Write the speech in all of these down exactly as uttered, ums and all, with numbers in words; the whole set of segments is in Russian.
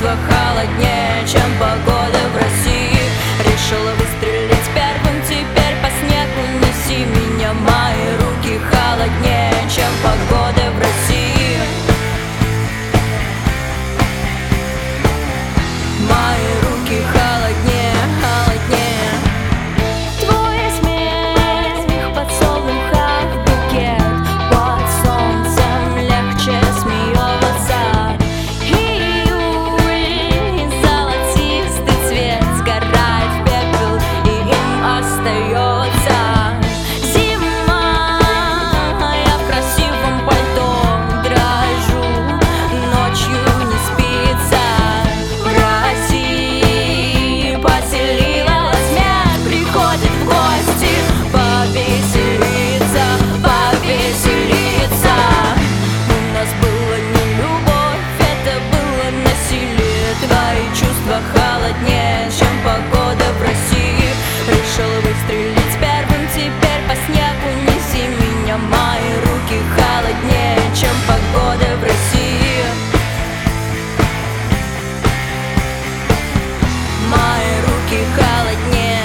чувства холоднее, чем погода в России. Решила выстрелить первым, теперь по снегу неси меня. Мои руки холоднее, чем погода в России. Мои руки холоднее, холоднее. Твой смех под солнцем букет, под солнцем легче смеется. Июль, золотистый цвет сгорает в пепел, и им остается. Зима, я в красивом пальто дрожу, ночью не спится. Поселилась смерть, приходит в гости, повеселиться, повеселиться. У нас была не любовь, это было насилие. Твои чувства холоднее, чем погода в России. Решил выстрелить первым, теперь по снегу неси меня. Мои руки холоднее, чем погода в России. Мои руки холоднее.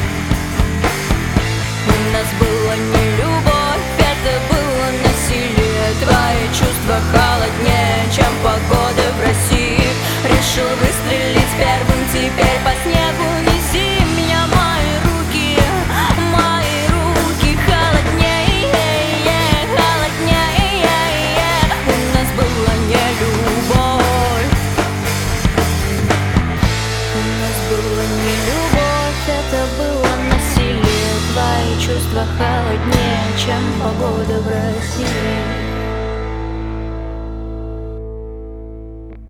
У нас была не любовь, это было насилие. Твои чувства холоднее, чем погода в России. Решил выстрелить первым, теперь по снегу неси меня. Мои руки, мои руки холоднее, холоднее. У нас была не любовь, у нас была не любовь, это было насилие. Твои чувства холоднее, чем погода в России.